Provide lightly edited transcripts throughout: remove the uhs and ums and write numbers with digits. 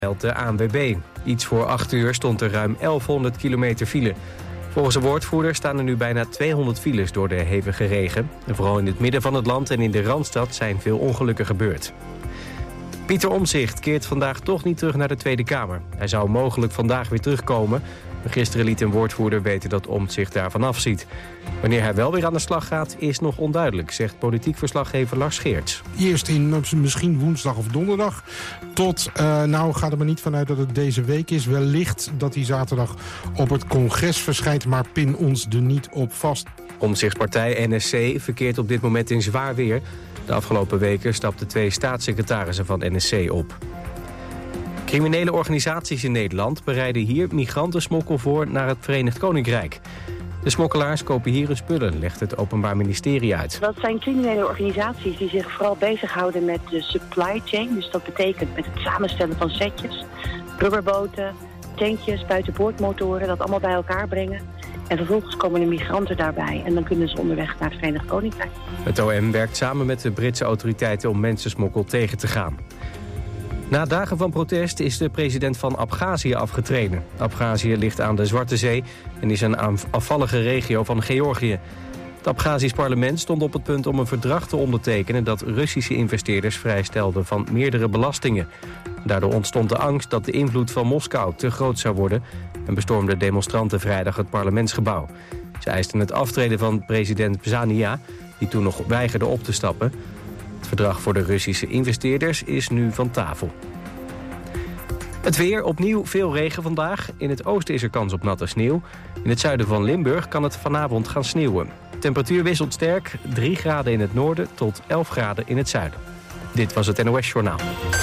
meldt de ANWB. Iets voor 8 uur stond er ruim 1100 kilometer file. Volgens de woordvoerder staan er nu bijna 200 files door de hevige regen. En vooral in het midden van het land en in de Randstad zijn veel ongelukken gebeurd. Pieter Omtzigt keert vandaag toch niet terug naar de Tweede Kamer. Hij zou mogelijk vandaag weer terugkomen. Maar gisteren liet een woordvoerder weten dat Omtzigt daarvan afziet. Wanneer hij wel weer aan de slag gaat, is nog onduidelijk, zegt politiek verslaggever Lars Geerts. Eerst in misschien woensdag of donderdag. Tot, ga er maar niet vanuit dat het deze week is. Wellicht dat hij zaterdag op het congres verschijnt, maar pin ons er niet op vast. Omtzichtspartij NSC verkeert op dit moment in zwaar weer. De afgelopen weken stapten 2 staatssecretarissen van NSC op. Criminele organisaties in Nederland bereiden hier migrantensmokkel voor naar het Verenigd Koninkrijk. De smokkelaars kopen hier hun spullen, legt het Openbaar Ministerie uit. Dat zijn criminele organisaties die zich vooral bezighouden met de supply chain. Dus dat betekent met het samenstellen van setjes, rubberboten, tankjes, buitenboordmotoren, dat allemaal bij elkaar brengen. En vervolgens komen de migranten daarbij en dan kunnen ze onderweg naar het Verenigd Koninkrijk. Het OM werkt samen met de Britse autoriteiten om mensensmokkel tegen te gaan. Na dagen van protest is de president van Abhazie afgetreden. Abhazie ligt aan de Zwarte Zee en is een afvallige regio van Georgië. Het Abhazisch parlement stond op het punt om een verdrag te ondertekenen dat Russische investeerders vrijstelden van meerdere belastingen. Daardoor ontstond de angst dat de invloed van Moskou te groot zou worden en bestormden demonstranten vrijdag het parlementsgebouw. Ze eisten het aftreden van president Zania, die toen nog weigerde op te stappen. Het verdrag voor de Russische investeerders is nu van tafel. Het weer, opnieuw veel regen vandaag. In het oosten is er kans op natte sneeuw. In het zuiden van Limburg kan het vanavond gaan sneeuwen. De temperatuur wisselt sterk, 3 graden in het noorden tot 11 graden in het zuiden. Dit was het NOS Journaal.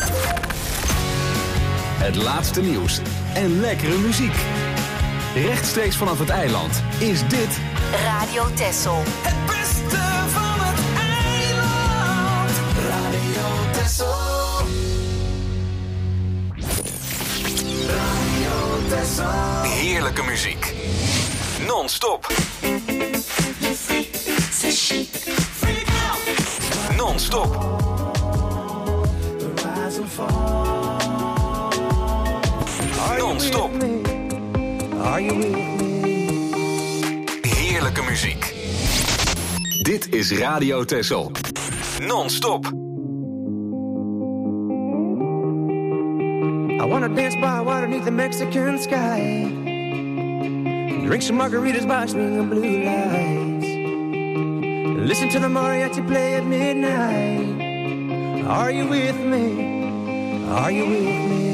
Het laatste nieuws en lekkere muziek. Rechtstreeks vanaf het eiland is dit Radio Texel. Het beste van het eiland. Radio Texel. Radio Texel. heerlijke muziek. Non-stop. Non-stop. Non-stop. Heerlijke muziek. Dit is Radio Texel. Non-stop. I wanna dance by water beneath the Mexican sky. Drink some margaritas by swinging blue lights. Listen to the mariachi play at midnight. Are you with me? Are you with me?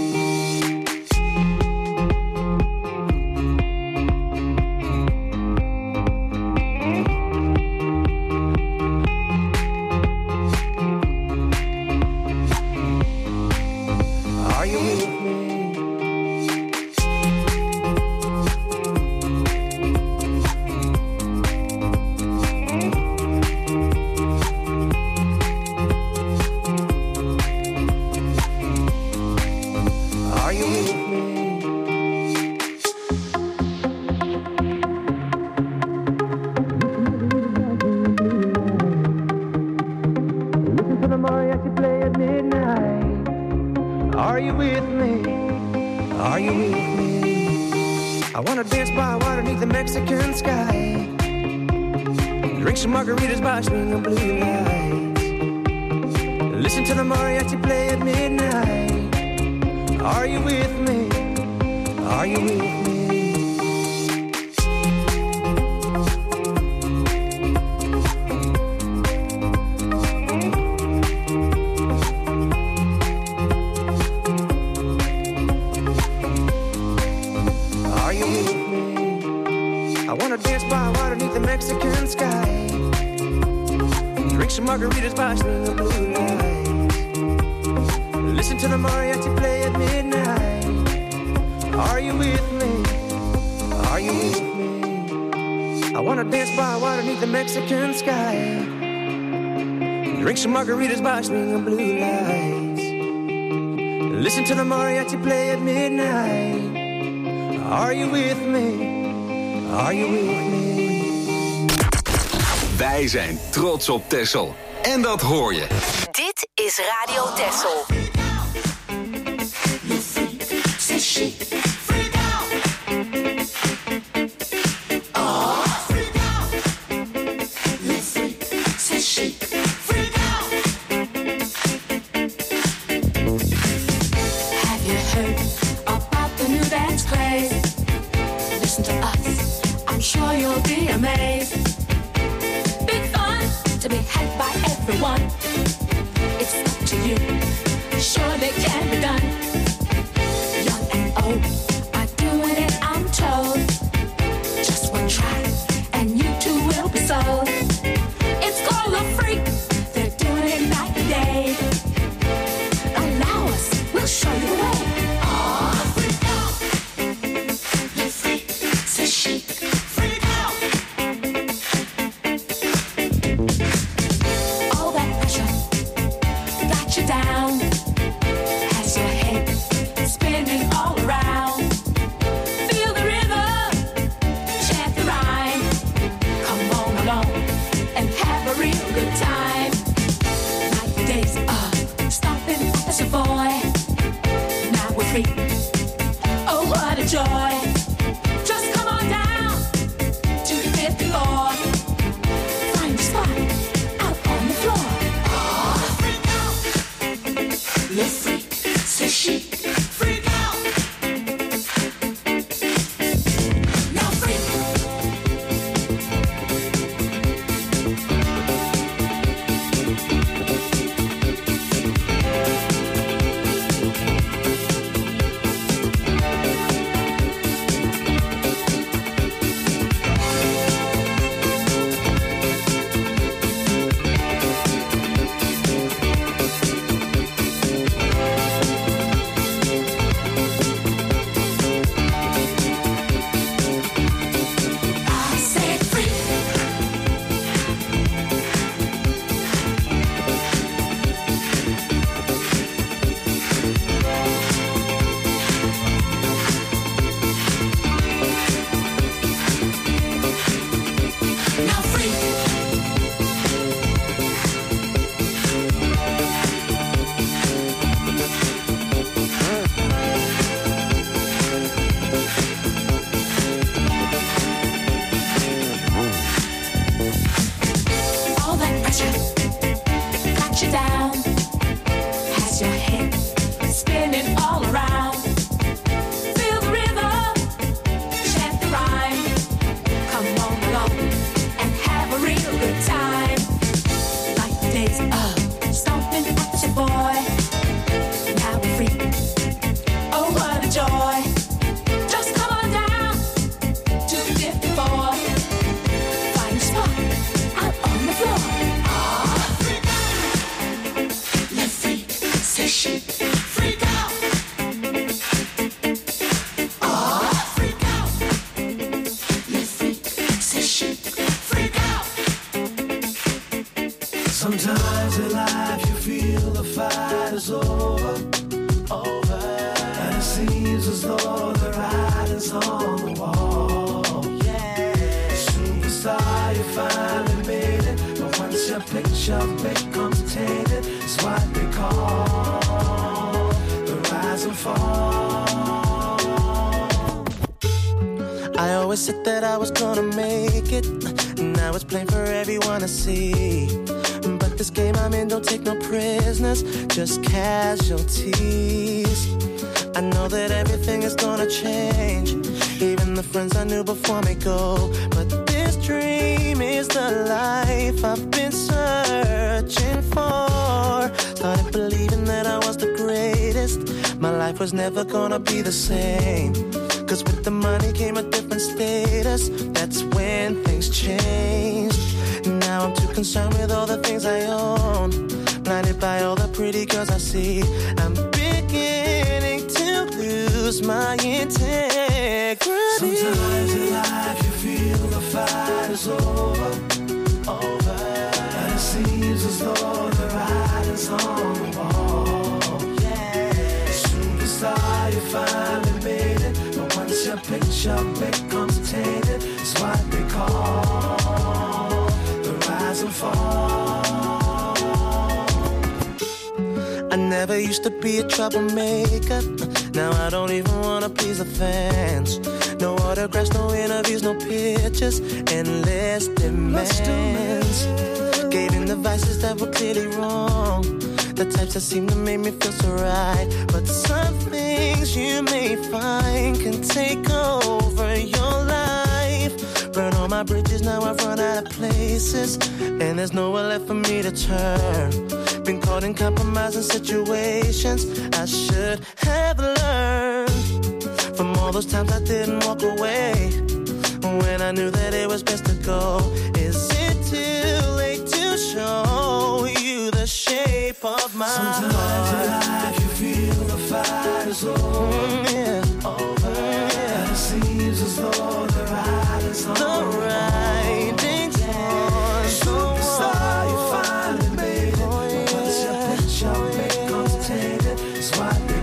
Margaritas by swinging blue lights. Listen to the mariachi play at midnight. Are you with me? Are you with me? Wij zijn trots op Texel. En dat hoor je. Dit is Radio Texel. a maze. Big fun to be had by everyone. It's up to you, surely can be done. Young and old are doing it, I'm told. Just one try and you too will be sold. It's called a freak, they're doing it night and day. Allow us, we'll show you the way. Oh, freak out, you freak, says she. Freak out. All that pressure got you down. Has your head spinning all around. Feel the rhythm, chant the rhyme. Come on along and have a real good time. Like the days of stomping as a boy. Now we're free. Oh, what a joy. Just come on down to the 5th floor. Find a spot out on the floor. Oh, freak out. You're free, says she. Freak out. Now freak. I said freak. Now freak. All that pressure got you down. Has your head spinning all around. Feel the rhythm, chant the rhyme. Come on along and have a real good time. Like the days of stomping as a boy. Now we're free. Oh, what a joy. Just come on down to 54. Find a spot out on the floor. Ah, freak out. You're free, says she. Freak out. Ah, freak out. You're free, says she. Freak out. Sometimes in life you feel the fight is over. And it seems as though the writing's on the wall. Superstar, you finally made it. But once your picture becomes tainted, it's what they call the rise and fall. I always said that I was gonna make it. Now it's plain for everyone to see. But this game I'm in don't take no prisoners, just casualties. I know that everything is gonna change. Even the friends I knew before me go. But this dream is the life I've been searching for. Started believing that I was the greatest. My life was never gonna be the same. Cause with the money came a different status. That's when things changed. Now I'm too concerned with all the things I own. Blinded by all the pretty girls I see. I'm beginning to lose my integrity. Sometimes in life you feel the fight is over. And it seems as though the writing's on the wall. Superstar, you finally made it. But once your picture becomes tainted, it's what they call the rise and fall. I never used to be a troublemaker. Now I don't even wanna please the fans. No autographs, no interviews, no pictures. Endless demands. Gave in the vices that were clearly wrong. The types that seem to make me feel so right. But some things you may find can take over your life. Burn all my bridges, now I've run out of places, and there's nowhere left for me to turn. Been caught in compromising situations I should have learned from all those times I didn't walk away when I knew that it was best to go. Is it too late to show you the shape of my heart? Sometimes in life you feel the fight is over, over. And it seems as though the writing's on the writing's on. Superstar, you finally made it. Once your picture becomes tainted, it's what they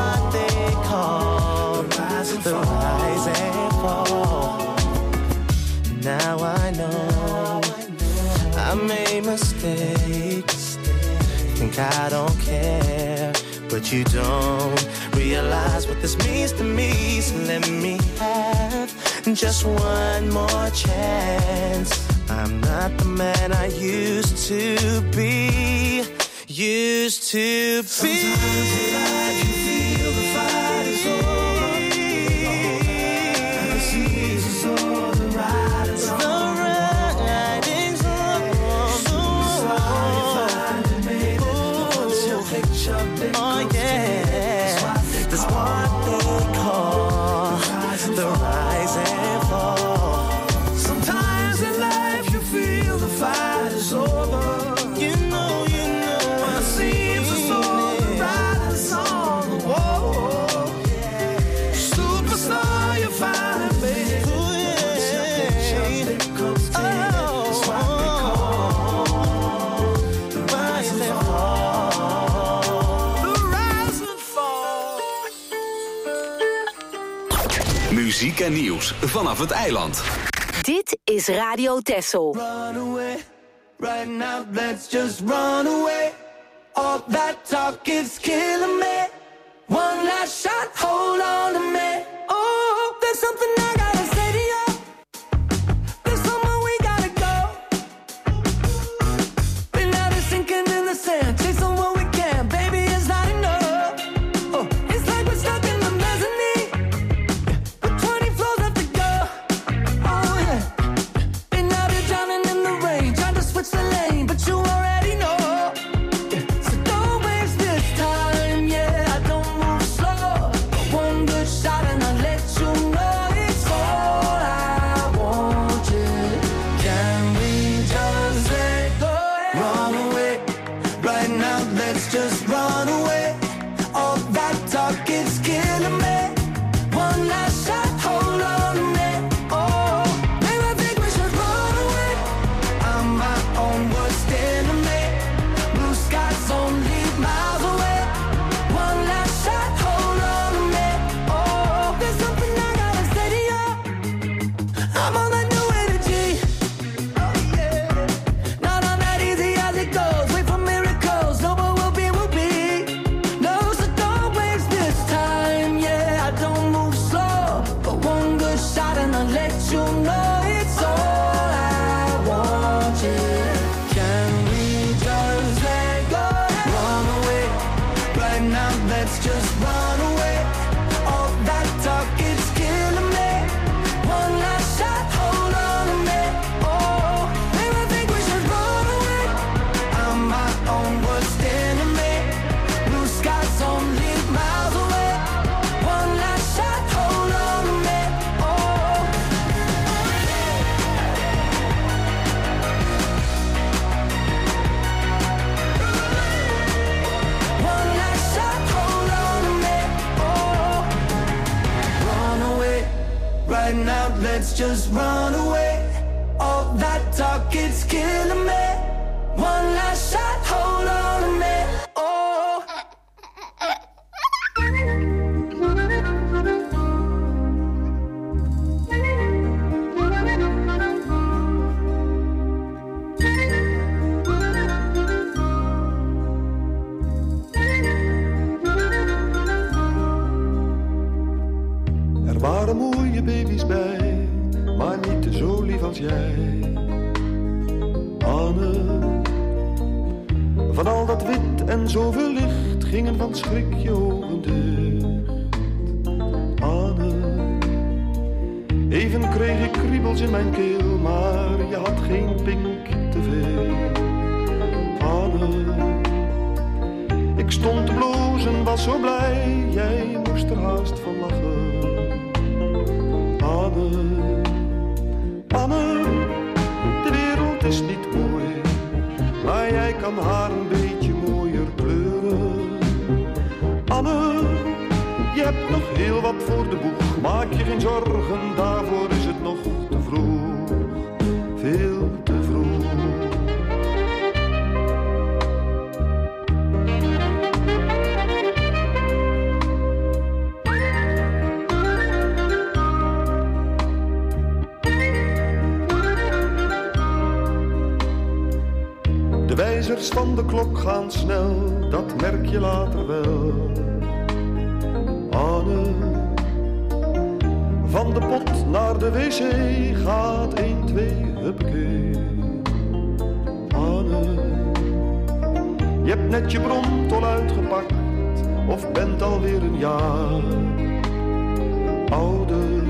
call the rise and fall. Now I know I made mistakes. Think I don't care, but you don't realize what this means to me. So let me have just one more chance. I'm not the man I used to be. Sometimes in life you feel the fight is over, and it seems as though the writing's on. Oh yeah, that's what they call the rise and fall. Sometimes in life you feel the fight is over. You know, and it seems as though the writing's on the wall. Superstar, you finally made it. Once your picture becomes tainted, it's what they call the rise and fall. Muziek en nieuws vanaf het eiland. Dit is Radio Texel. Run away, right now let's just run away. All that talk is killing me. One last shot, hold on to me. Oh, there's something I gotta say to you. There's somewhere we gotta go. Been out of sinking in the sand, chasing what we can, baby, it's not enough. Oh, it's like we're stuck in the mezzanine. Switch the lane, but you already know. So don't waste this time, yeah. I don't move slow. One good shot and I'll let you know it's all I want, yeah. Can we just let go? Run away, right now let's just run away. All that talk is killing me. One last shot, hold on to me. Oh, maybe I think we should run away. I'm my own worst enemy. Blue skies only miles away. One last shot, hold on to me. Oh, there's something I gotta say to you. I'm on that new energy. Oh yeah, not on that easy as it goes. Wait for miracles. No, but we'll be. No, so don't waste this time. Yeah, I don't move slow, but one good shot and I'll let you know it's all I want, yeah. Can we just let go? Run away, right now let's just run away. All that talk is killing me. One last shot, hold on to me. Oh, maybe I think we should run away. I'm my own worst enemy. Blue skies only miles away. One last shot, hold on to me. Oh, one last shot, hold on to me. Oh, run away, right now let's just run away. All that talk is killing me. One last shot, hold on to me. Oh. Er waren mooie baby's bij, maar niet zo lief als jij. Anne, van al dat wit en zoveel licht gingen van schrik je ogen dicht. Anne, even kreeg ik kriebels in mijn keel, was zo blij, jij moest er haast van lachen. Anne, Anne, de wereld is niet mooi, maar jij kan haar een beetje mooier kleuren. Anne, je hebt nog heel wat voor de boeg, maak je geen zorgen, daarvoor is het nog te vroeg, veel te vroeg. De wijzers van de klok gaan snel, dat merk je later wel. Anne, van de pot naar de wc gaat 1, 2, huppakee. Anne, je hebt net je bromtol uitgepakt of bent alweer een jaar ouder.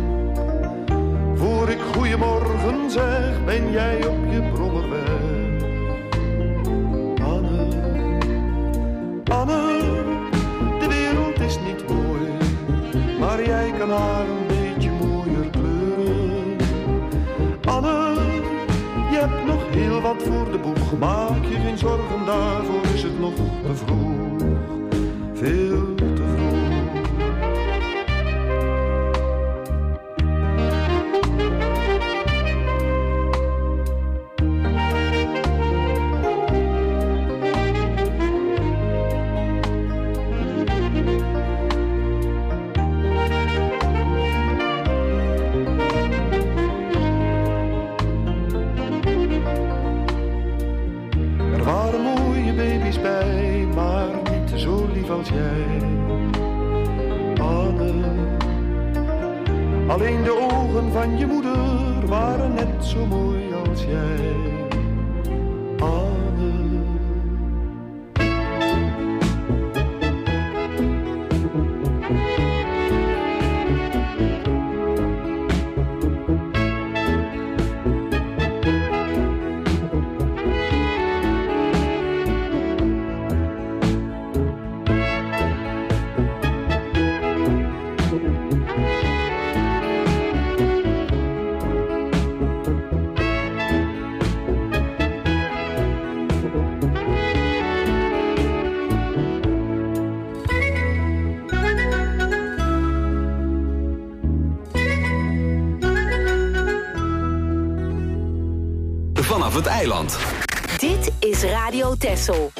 Voor ik goeiemorgen zeg, ben jij op je brommer weg. Anne, Anne, de wereld is niet mooi, maar jij kan haar een beetje mooier kleuren. Anne, je hebt nog heel wat voor de boeg, maak je geen zorgen, daarvoor is het nog te vroeg, veel te vroeg. Als jij, Anne, alleen de ogen van je moeder waren net zo mooi als jij, Anne. Vanaf het eiland. Dit is Radio Texel.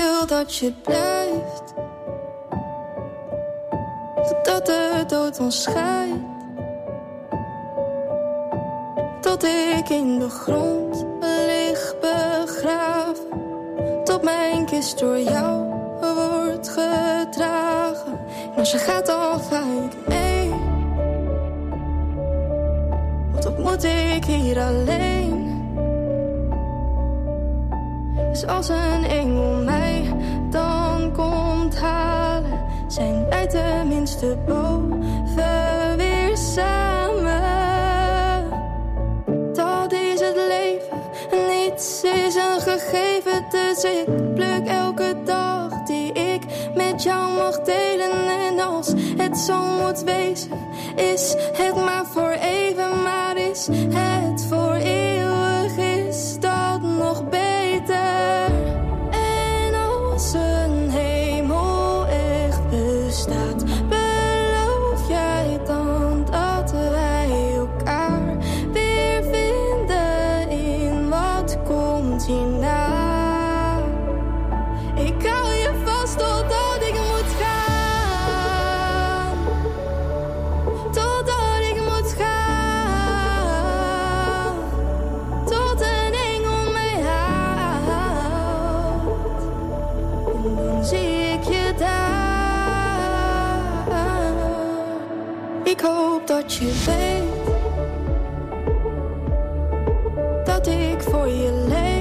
wil dat je blijft, totdat de dood ons scheidt. Tot ik in de grond lig begraven, tot mijn kist door jou wordt gedragen. En als je gaat dan ga ik mee, want wat moet ik hier alleen? Dus als een engel mij dan komt halen, zijn wij tenminste boven weer samen. Dat is het leven, niets is een gegeven. Dus ik pluk elke dag die ik met jou mag delen. En als het zo moet wezen, is het maar voor even. Maar is het voor eeuwig, is dat nog beter. En als een hemel echt bestaat, beloof jij dan dat wij elkaar weer vinden in wat komt hierna? Ik hou je vast totdat ik moet gaan, totdat ik moet gaan, tot een engel mij haalt. En dan zie ik je daar. Ik hoop dat je weet dat ik voor je leef.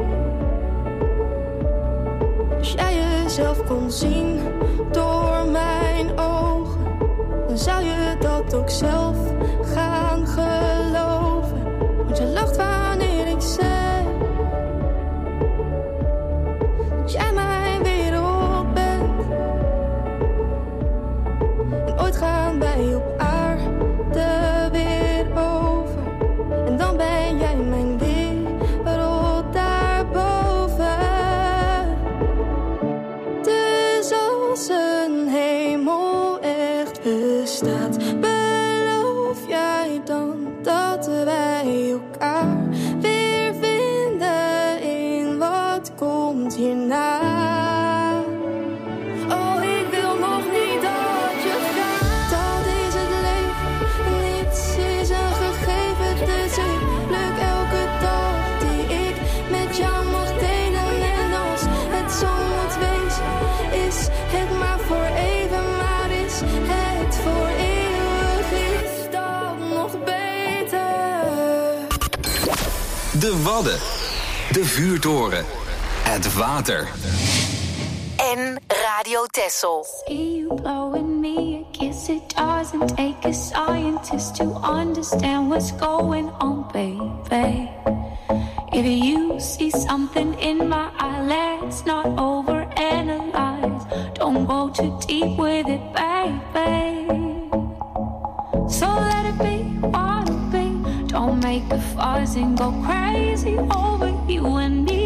Als jij jezelf kon zien door mijn ogen, dan zou je dat ook zelf gaan geloven. Want je lacht wanneer ik zeg dat jij mijn wereld bent. En ooit gaan wij op aarde weer over, en dan ben jij mijn wereld daarboven. Dus als een hemel echt bestaat, beloof jij dan dat wij elkaar weer vinden in wat komt hierna? Oh, ik wil nog niet dat je gaat. Dat is het leven, niets is een gegeven. Dus ik pluk elke dag die ik met jou mag delen. En als het zo moet wezen, is het maar voor even. Maar is het voor eeuwig, is dat nog beter? De Wadden. De Vuurtoren. Het water. En Radio Texel. See you blowing me a kiss. It doesn't take a scientist to understand what's going on, baby. If you see something in my eye, let's not overanalyze. Don't go too deep with it, baby. So let it be what it be. Don't make a fuss and go crazy over you and me.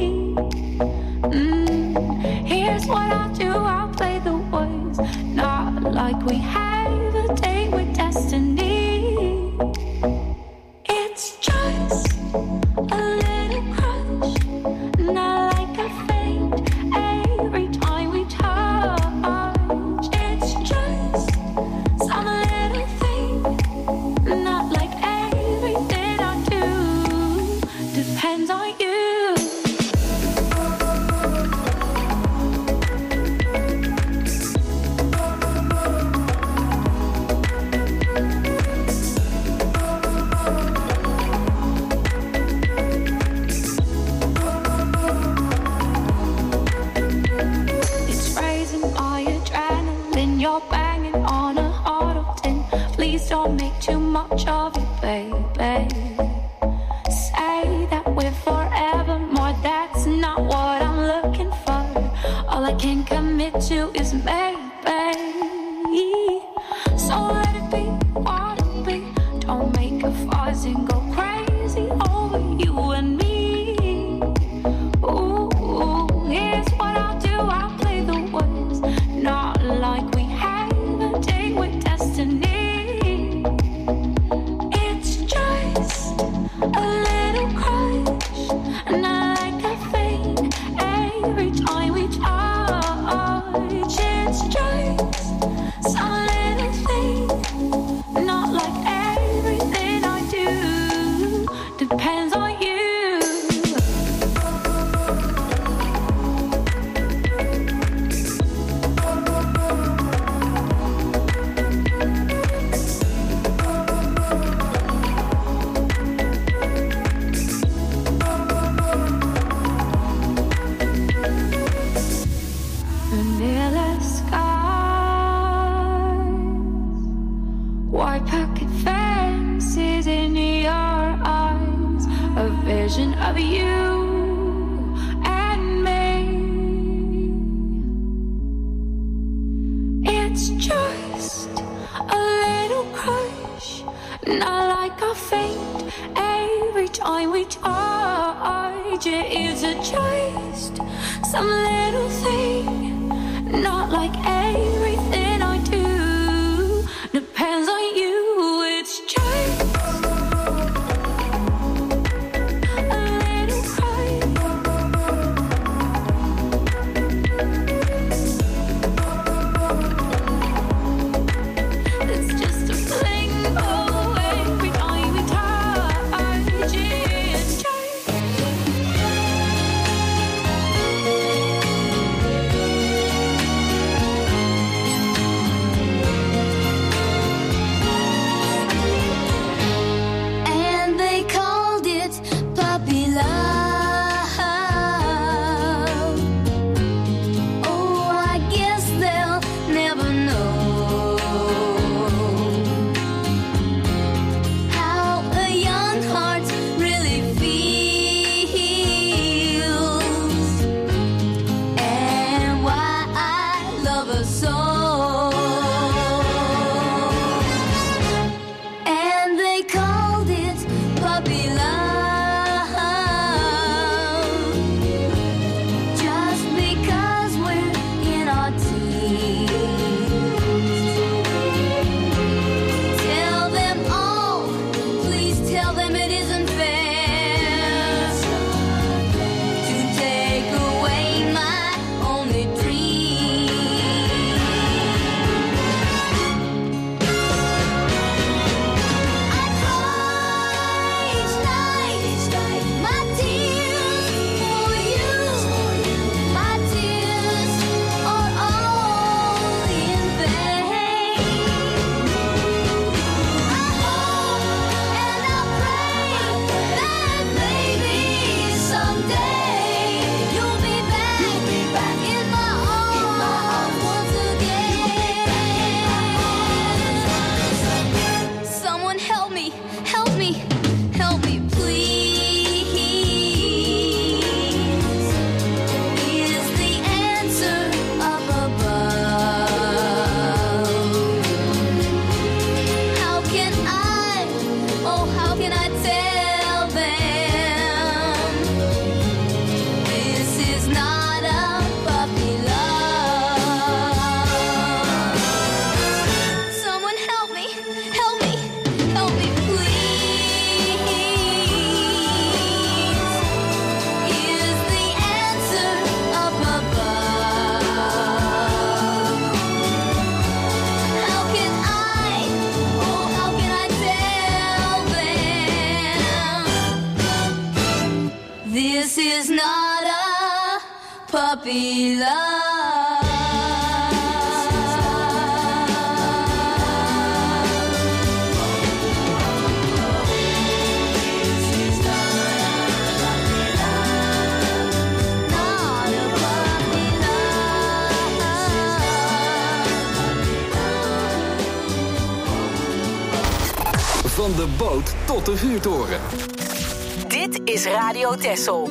Here's what I'll do, I'll play the words, not like we have a date with destiny. It's just a little crush, not like I faint every time we touch. It's just some little thing, not like everything I do depends on you. Don't make too much of it, baby. Say that we're forevermore, that's not what I'm looking for. All I can commit to is maybe. So let it be what it be. Don't make a fuss and go crazy over you and me. Ooh, here's what I'll do, I'll play the words, not like we have a date with destiny. A little crush, not like a faint every time we we touch. It's just some little thing, not like everything I do depends on you. Of you and me, it's just a little crush, not like I faint every time we touch. It's just some little thing, not like everything I do depends on you. It's just puppy love. Van de boot tot de vuurtoren. Dit is Radio Texel.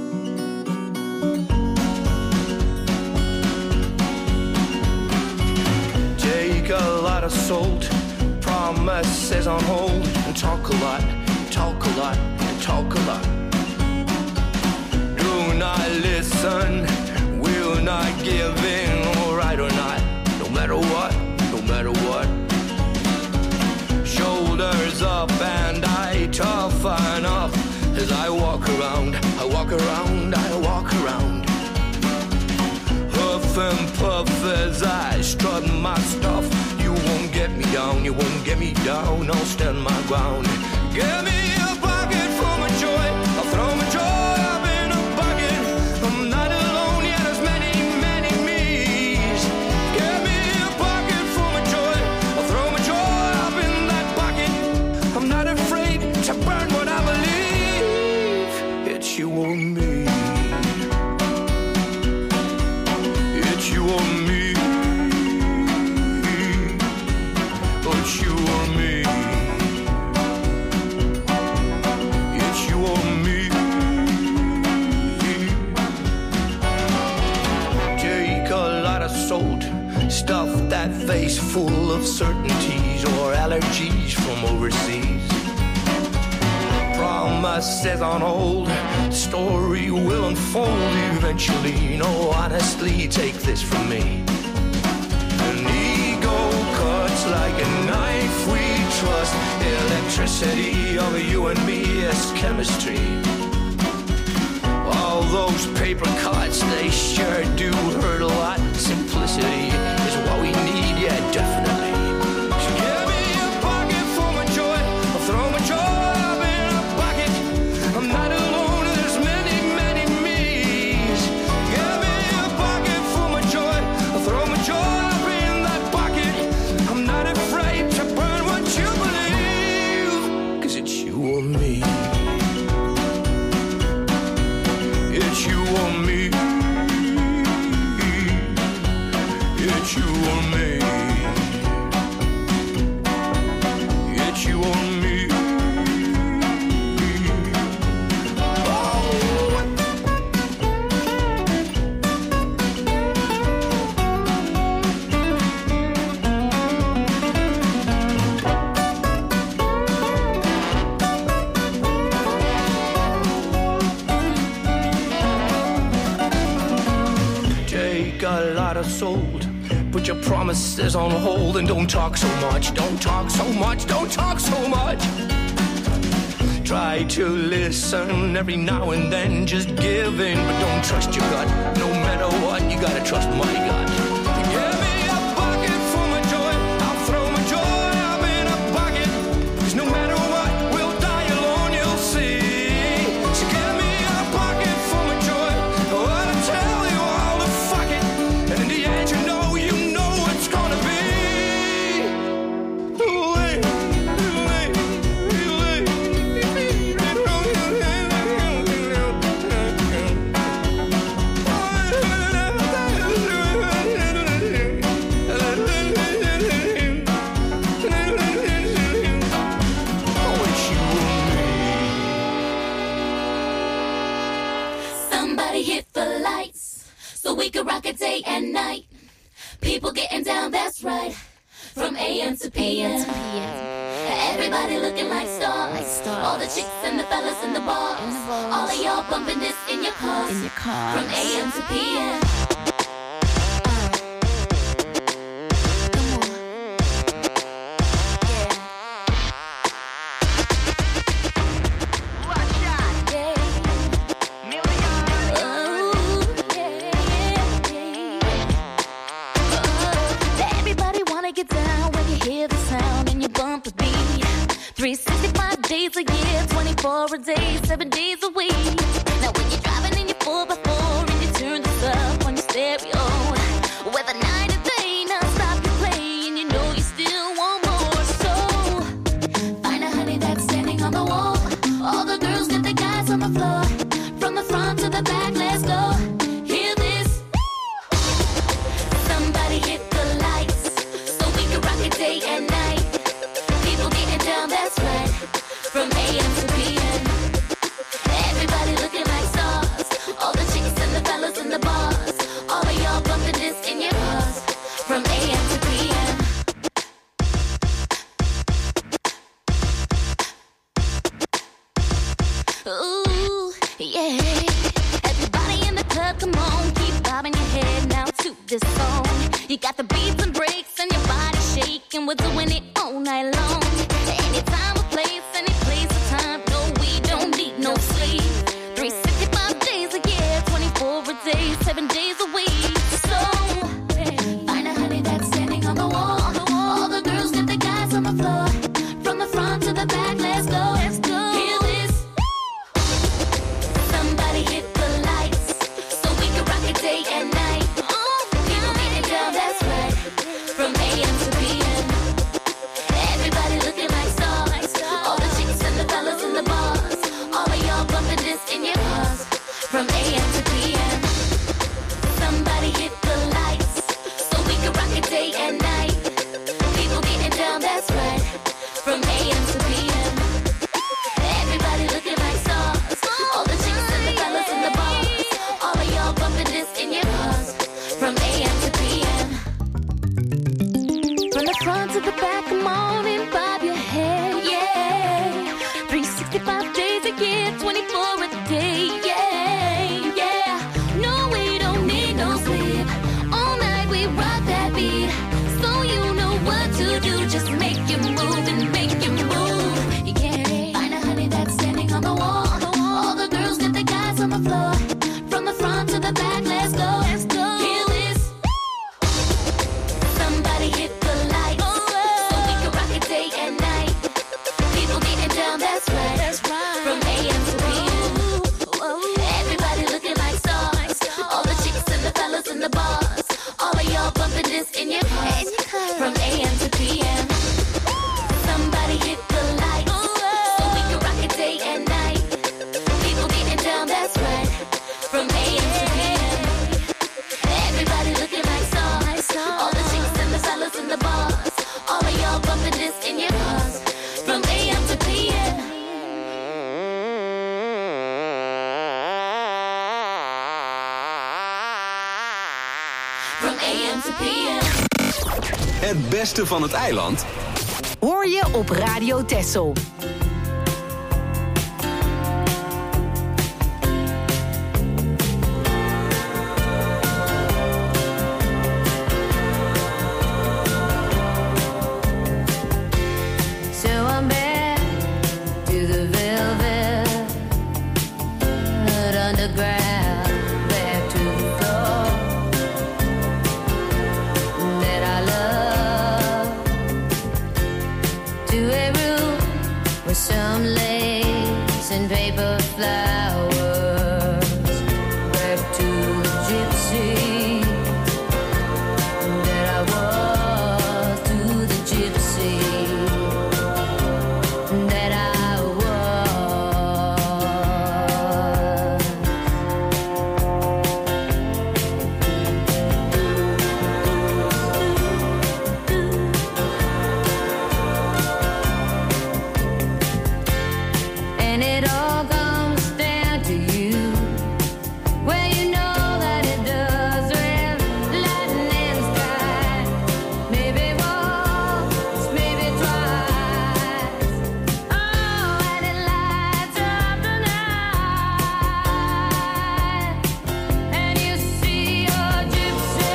Take a lot of salt, promises on hold, and talk a lot, talk a lot, and talk a lot. Do not listen, will not give in, alright or not, no matter what, no matter what. Shoulders up and I toughen up as I walk around, I walk around, I walk around. huff and puff as I strut my stuff. You won't get me down, you won't get me down, I'll stand my ground. Give me a pocket for my joy, I'll throw my joy up in a bucket. I'm not alone, yet there's many, many me's. Give me a pocket for my joy, I'll throw my joy up in that bucket. I'm not afraid to burn what I believe. It's you or me. It's you or me. It's you or me. It's you or me. Take a lot of salt, stuff that face full of certainties or allergies from overseas. Promises on hold, story will unfold eventually. No, honestly, take this from me. An ego cuts like a knife we trust. Electricity of you and me is chemistry. All those paper cuts, they sure do hurt a lot. Simplicity is what we need, yeah, definitely. So give me a pocket for my joy, I'll throw my joy up in a bucket. I'm not alone, there's many, many me's. Give me a pocket for my joy, I'll throw my joy up in that bucket. I'm not afraid to burn what you believe, 'cause it's you or me. It's you or me. It's you or me. It's you or me. Take a lot of salt, put your promises on hold, and don't talk so much, don't talk so much, don't talk so much. Try to listen every now and then, just give in, but don't trust your gut. No matter what, you gotta trust my gut. Give me a bucket for my joy, I'll throw my joy up in a bucket. 'Cause no matter what, we'll die alone, you'll see. So give me a bucket for my joy, I wanna tell you all to fuck it. And in the end, you know it's gonna be. Somebody hit the lights so we can rock it day and night. People getting down, that's right. From AM to PM. Everybody looking like stars. All the chicks and the fellas in the bars. All of y'all bumping this in your cars. From AM to PM. Everybody wanna get down when you hear the sound and you bump the beat. 365 days a year, 24 a day, 7 days a week. Now when you're driving in your 4x4 and you turn this up on your stereo, whether night or day, non-stop you play and you know you still want more. So find a honey that's standing on the wall. All the girls get the guys on the floor. From the front to the back, let's go. Hear this. Somebody hit the lights so we can rock it day and night. People getting down, that's right. From AM to PM. Everybody looking like stars. All the chicks and the fellas in the bars. All of y'all bumping this in your cars. From AM to PM. Ooh, yeah. Everybody in the club, come on, keep bobbing your head now to this song. You got the beats and breaks and your body shaking. We're doing it all night long. Anytime, a place, any place, a time. No, we don't need no sleep. 365 days a year, 24 a day, 7 days a week. So From AM to PM. Het beste van het eiland Hoor je op Radio Texel. So I'm back to the velvet underground, back to the floor that I love, to a room with some lace and paper flowers, back to the gypsy that I was, to the gypsy that I was. And it all comes down to you. Well, you know that it does with lightning strike. Maybe once, maybe twice. Oh, and it lights up the night. And you see your gypsy.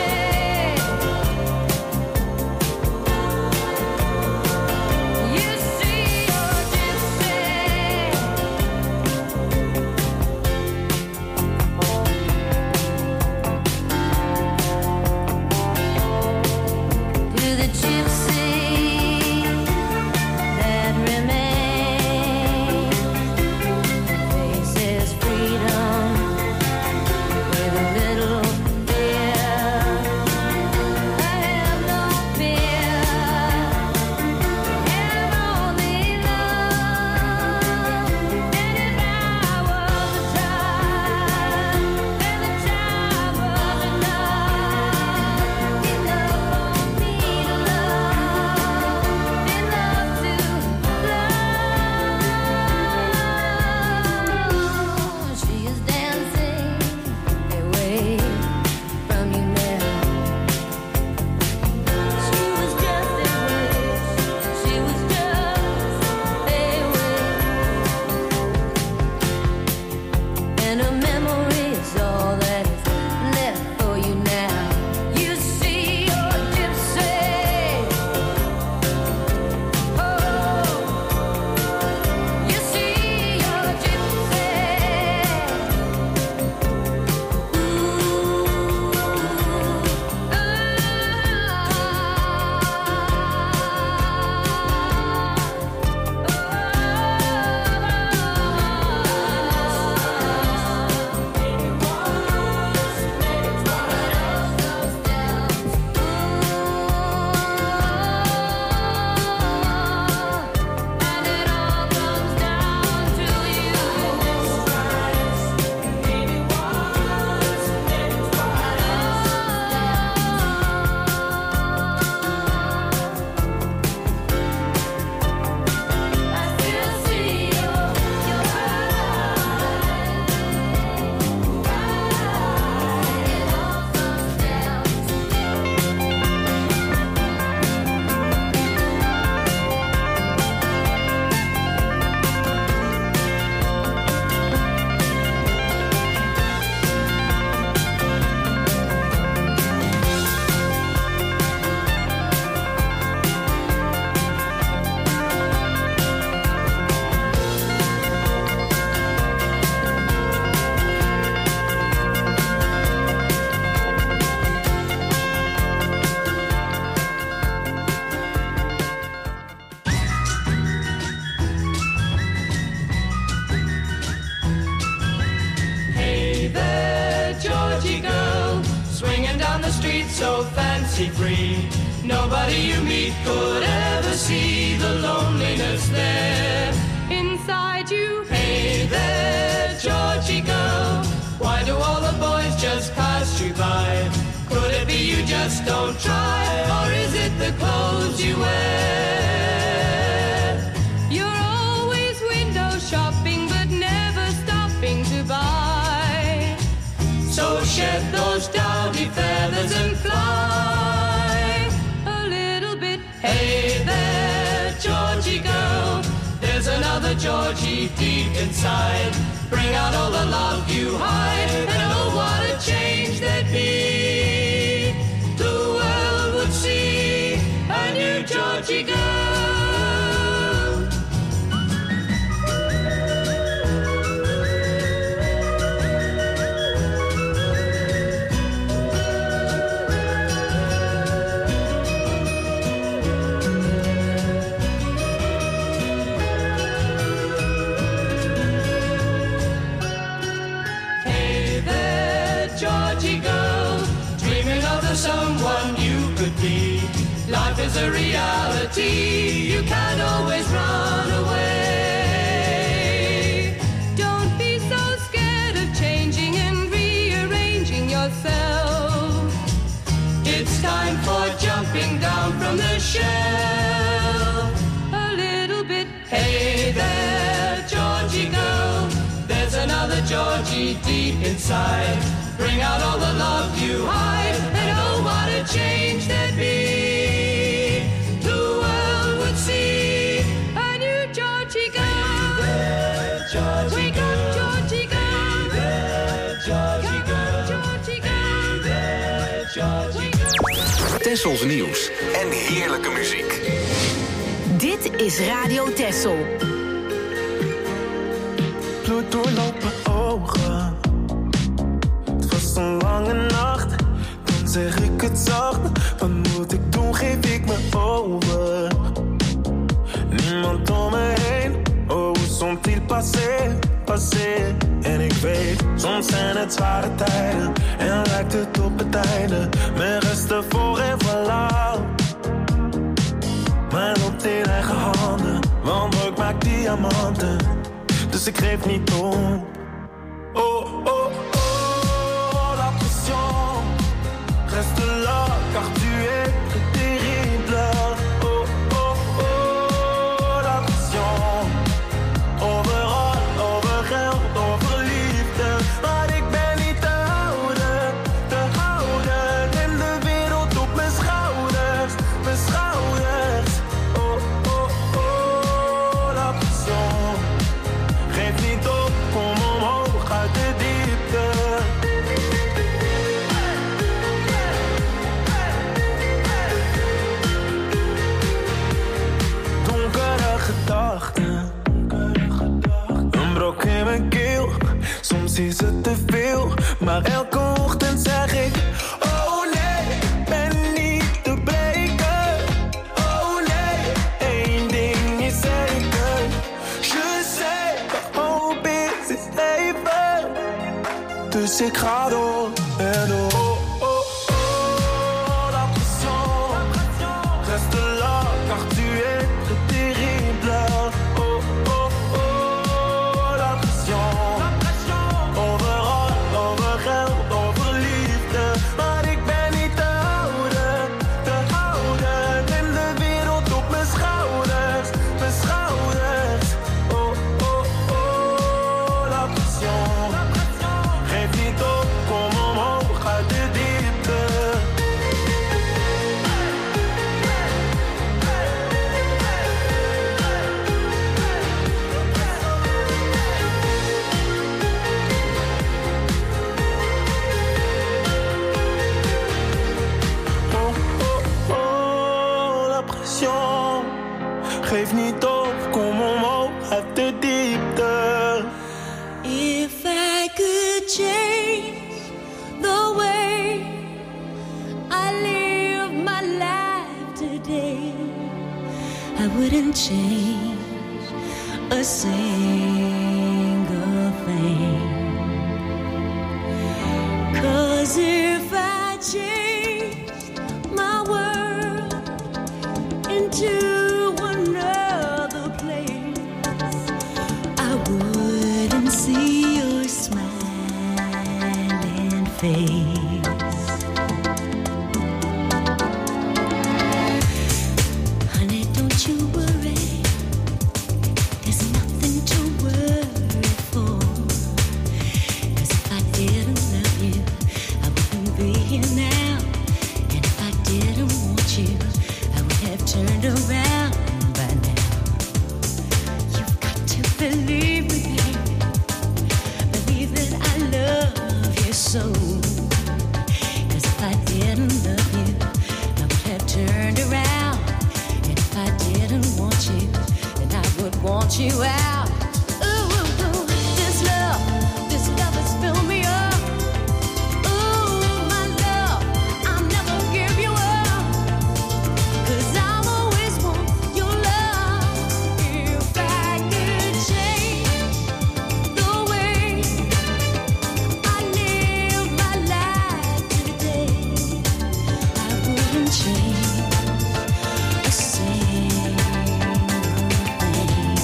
You see your gypsy. To the gypsy that remains, faces freedom with a little fear. I have no fear, have only love. And if I was a child, and the child was enough, enough for me to love, enough to love. She is dancing away from you now. She was just a wish, she was just a wish, and a memory is all that is left for you now. You see your gypsy. Oh, you see your gypsy. And it all comes down to you. Maybe once, maybe twice. I still see your eyes. And it all comes down to Hey there, Georgie girl, swinging down the street so fancy-free. Nobody you meet could ever see the loneliness there inside you. Hey there, Georgie girl, why do all the boys just pass you by? Could it be you just don't try, or is it the clothes you wear? You're always window shopping, but never stopping to buy. So shed those dowdy feathers and fly Georgie deep inside. Bring out all the love you hide, and oh, what a change there'd be. The world would see a new Georgie girl. Someone you could be. Life is a reality. You can't always run away. Don't be so scared of changing and rearranging yourself. It's time for jumping down from the shelf. A little bit. Hey there, Georgie girl. There's another Georgie deep inside. Bring out all the love you hide, and oh, what a change there'd be. The world would see A new Georgie girl. Hey there, Georgie Wake girl. up, Georgie girl. Hey there, Georgie Come girl. on, Georgie girl. Hey there, Georgie girl. Tessels nieuws en heerlijke muziek. Dit is Radio Tessel. Bloed doorlopen ogen. Het was een lange nacht. Dan zeg ik het zacht. Wat moet ik doen? Geef ik me over. Niemand om me heen. Oh, hoe sont-ils passé, passé? En ik weet, soms zijn het zware tijden. En lijkt het op het einde. Mijn resten voor en voilà. Maar loopt in eigen handen. Want ik maak diamanten. Dus ik geef niet op. Oh, oh, oh, la pression reste là, car tu es terrible. Oh, oh, oh, la pression. Overal, over geld, over liefde. Maar ik ben niet te houden, te houden. En de wereld op mijn schouders, mijn schouders. Oh, oh, oh, la pression. Geef niet op, kom omhoog uit de diepte. Donkere gedachten, een brok in mijn keel. Soms is het te veel, maar elke ochtend zeg ik: oh nee, ben niet te breken. Oh nee, één ding is zeker. Je sais, hoop is leven. Dus ik ga door en door. Oh, oh, oh, la pression reste là, car tu es terrible. Oh, oh, oh, la pression. Overal, over geld, over liefde. Maar ik ben niet te houden, te houden. En de wereld op mijn schouders, mijn schouders. Oh, oh, oh, la pression. Geef niet op, kom omhoog uit de diepte. Oh, oh, oh, la pression. Geef niet op, kom omhoog uit de diepte. If I could change the way I live my life today, I wouldn't change a single thing. 'Cause if I changed my world into another place, I wouldn't see your smiling face. Honey, don't you worry. There's nothing to worry I didn't love you, I would have turned around. And if I didn't want you, then I would want you out. Ooh, this love has filled me up. Ooh, my love, I'll never give you up. 'Cause I'll always want your love. If I could change the way I live my life today, I wouldn't change a single thing.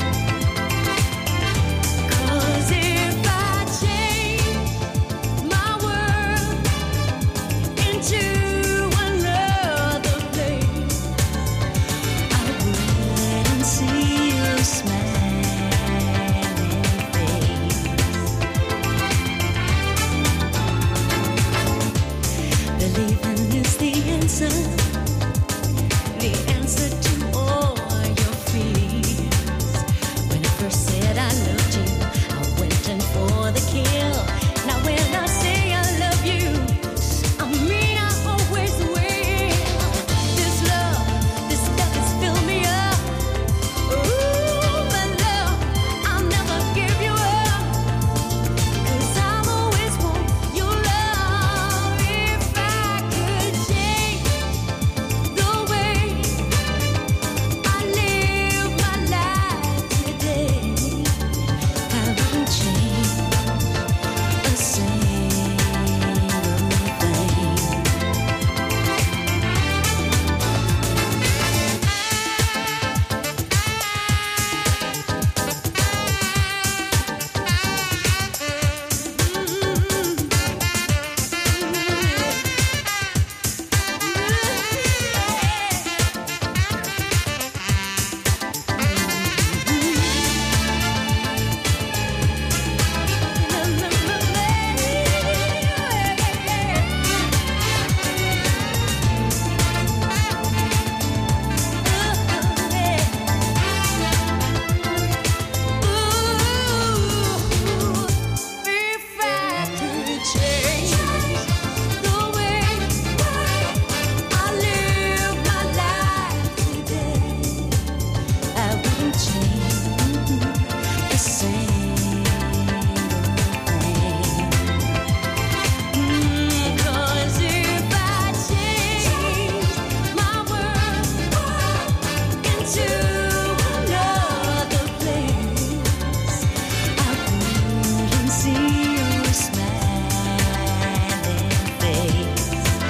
'Cause if I change my world into another place, I wouldn't see your smiling face. Believing is the answer to all your fears. When I first said I loved you, I went in for the kill. Now when I say I love you, I mean I always will. This love has filled me up. Ooh, my love, I'll never give you up. 'Cause I'll always want your love. If I could change the way I live my life today, I wouldn't change a single thing. If I could change the way I live my life today, I wouldn't change a single thing. 'Cause if I change my world into another place, I wouldn't see your smiling face.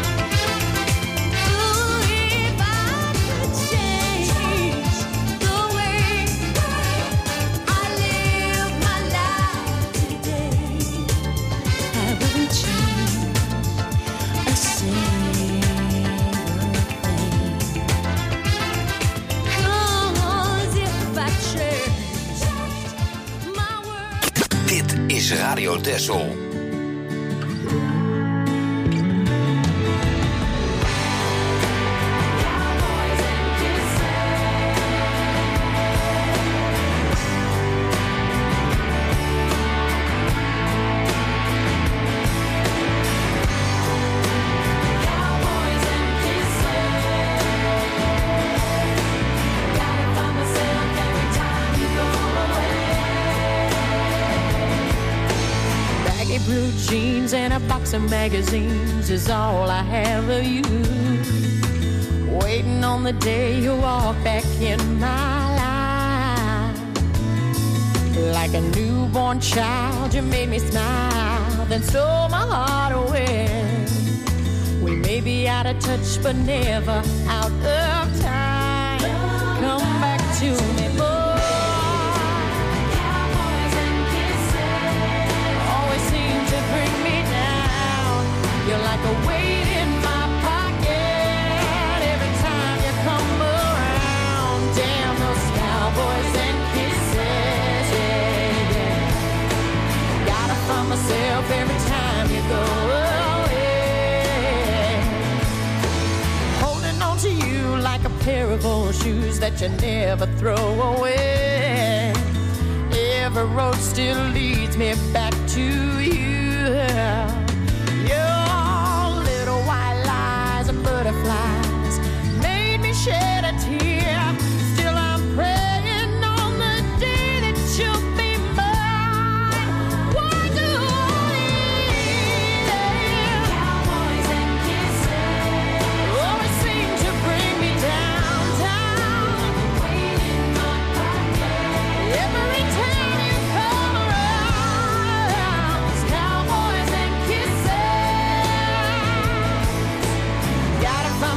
Ooh, if I could change the way I live my life today, I wouldn't change a single thing. 'Cause if I changed my world. Dit is Radio Texel. Baggy blue jeans and a box of magazines is all I have of you. Waiting on the day you walk back in my life. Like a newborn child, you made me smile, then stole my heart away. We may be out of touch, but never out of time. Come back to me, boy. Always seem to bring me down. You're like a weight in my pocket every time you come around. Damn those cowboys and kisses, yeah, yeah. Gotta find myself every time you go away. Holding on to you like a pair of old shoes that you never throw away. Every road still leads me back to you. Your little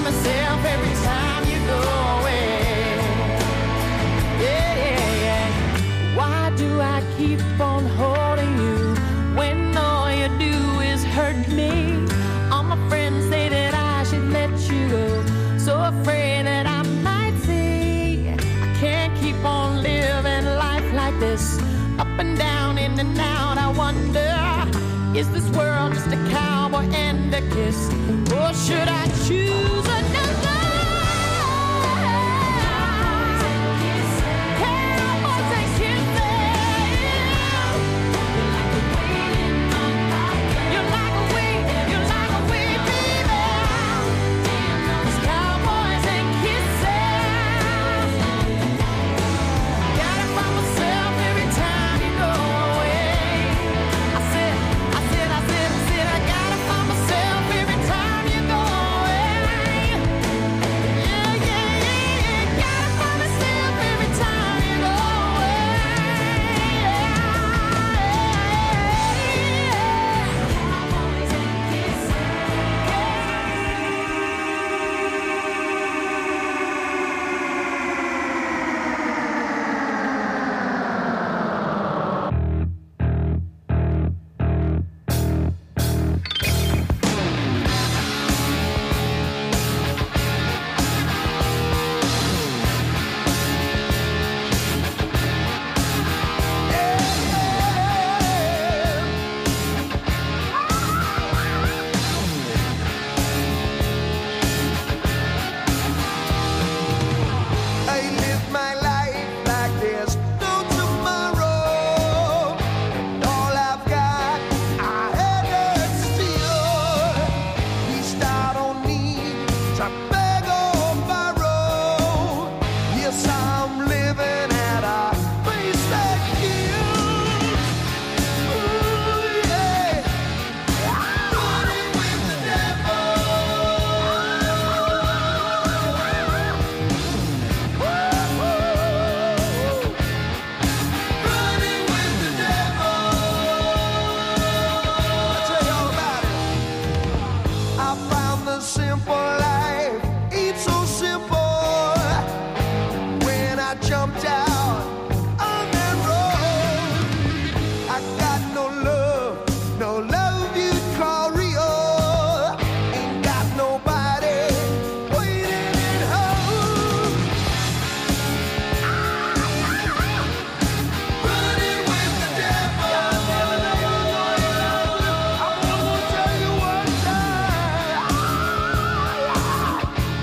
myself every time you go away. Yeah, yeah, yeah. Why do I keep on holding you when all you do is hurt me? All my friends say that I should let you go, so afraid that I might say I can't keep on living life like this, up and down, in and out. I wonder, is this world just a cowboy and a kiss, or should I choose another? Cowboys and kisses. You're like a weed, baby. Cowboys and kisses. Gotta find myself every time you go away. I said, I gotta find myself every time you go away. Yeah, yeah, yeah, gotta find myself every time you go away. Cowboys and kisses. I live my life like there's no tomorrow. All I've got, I had to steal. Least I don't need to beg or borrow. Yes, I'm living at a pace that kills. Ooh, yeah. Running with the devil. Running with the devil. I'll tell you all about it. I found the simple life ain't so simple. When I jumped out on that road, I got no love you'd call real. Ain't got nobody waiting at home. Running with the devil. I'm gonna tell you one time.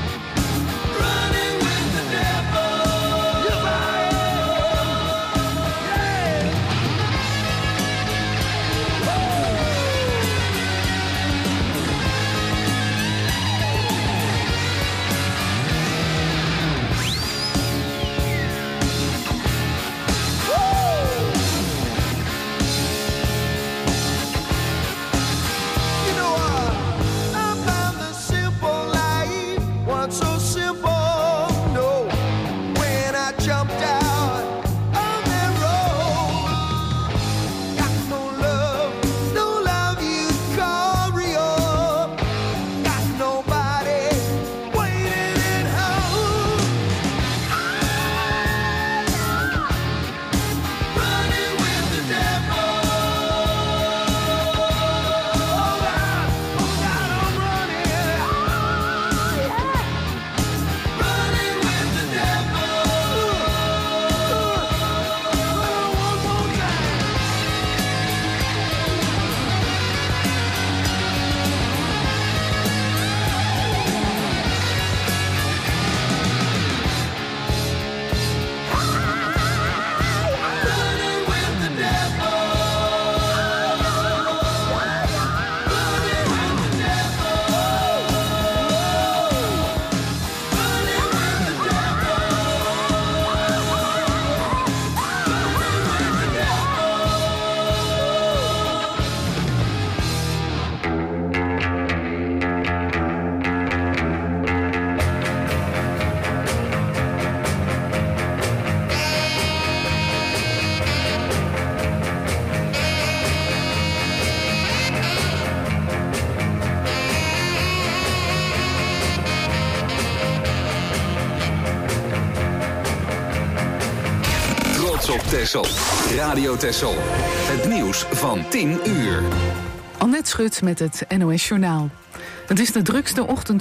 op Texel. Radio Texel. Het nieuws van 10 uur. Annette Schut met het NOS Journaal. Het is de drukste ochtend